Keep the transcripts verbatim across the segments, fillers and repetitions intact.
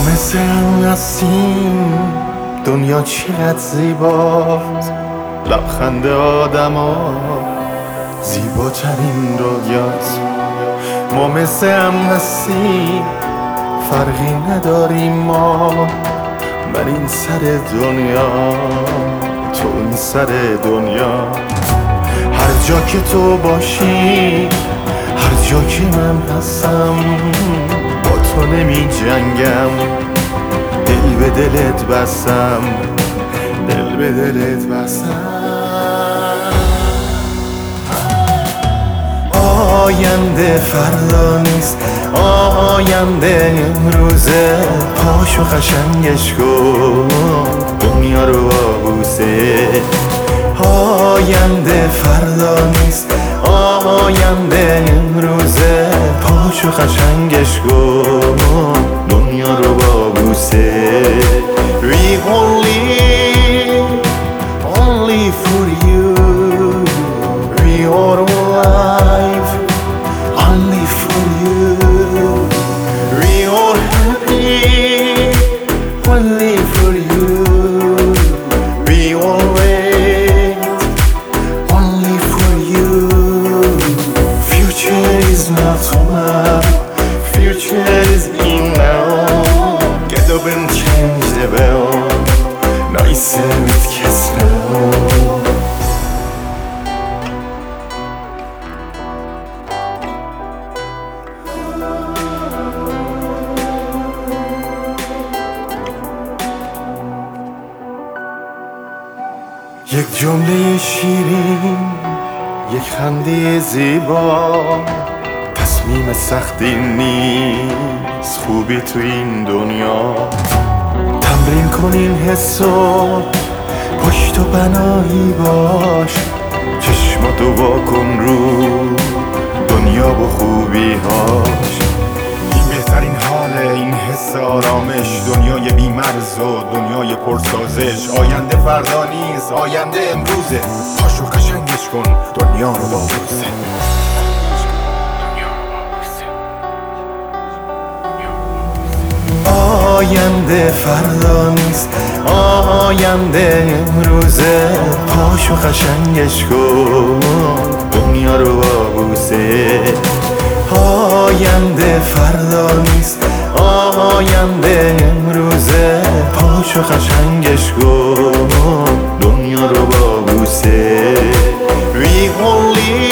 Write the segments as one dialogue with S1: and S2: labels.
S1: مثل هم هستیم، دنیا چقدر زیباست، لبخند آدم ها زیباترین رویاست. ما مثل هم هستیم، فرقی نداریم ما، من این سر دنیا تو این سر دنیا. هر جا که تو باشی، هر جا که من هستم، با تو نمی جنگم، دل به دلت بستم، دل به دلت بستم. آینده فردا نیست، آینده امروزه، پاشو قشنگش کن، دنیا رو آبوسه. آینده فردا نیست، آینده امروزه، پاشو قشنگش کن، دنیا رو بابوسه. We only, only for you, we are alive, only for you. We are happy, only for you. We all wait, only for you. Future is not tomorrow, future is in now. Get up and change the bell, nice and with kiss now. یک جمله شیرین، یک خنده زیبا، تصمیم سختی نیست، خوبی تو این دنیا. تمرین کن این حسو، پشت و پناهی باش، چشماتو وا کن رو دنیا با خوبی هاش. این بهترین حاله، این حس آرامش، دنیای بی‌مرز و دنیای پرسازش. آینده فردا نیست، آینده امروزه، پاشو قشنگش کن، دنیا رو بابوسه. آینده فردا نیست، آینده امروزه، پاشو قشنگش کن، دنیا رو بابوسه. آینده فردا نیست، آینده امروزه، پاشو قشنگش کن، دنیا رو بابوسه. We only,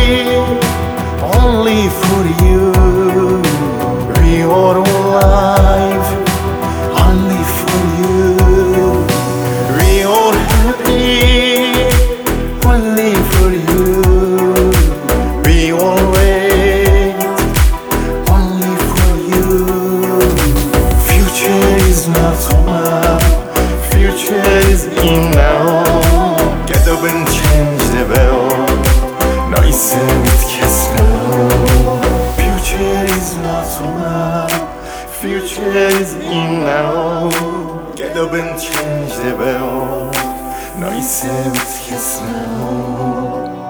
S1: only for you, we are alive, only for you. We are happy, only for you. We all wait, only for you. Future is not tomorrow, future is in now. Get up and change the bell, nice and with kiss now. Future is not tomorrow, future is in now. Get up and change the bell, nice and with kiss now.